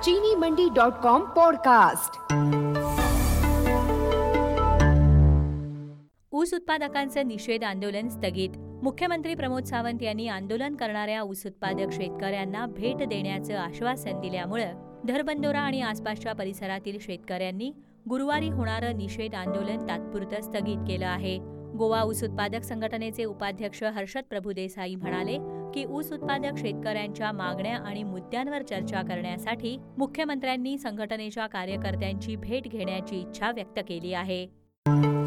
चीनीमंडी.com podcast. ऊस उत्पादकांचं निषेध आंदोलन स्थगित। मुख्यमंत्री प्रमोद सावंत यांनी आंदोलन करणाऱ्या ऊस उत्पादक शेतकऱ्यांना भेट देण्याचं आश्वासन दिल्यामुळे धरबंदोरा आणि आसपासच्या परिसरातील शेतकऱ्यांनी गुरुवारी होणारं निषेध आंदोलन तात्पुरतं स्थगित केलं आहे। गोवा ऊस उत्पादक संघटनेचे उपाध्यक्ष हर्षद प्रभुदेसाई म्हणाले की ऊस उत्पादक शेतकऱ्यांच्या मागण्या आणि मुद्द्यांवर चर्चा करण्यासाठी मुख्यमंत्र्यांनी संघटनेच्या कार्यकर्त्यांची भेट घेण्याची इच्छा व्यक्त केली आहे।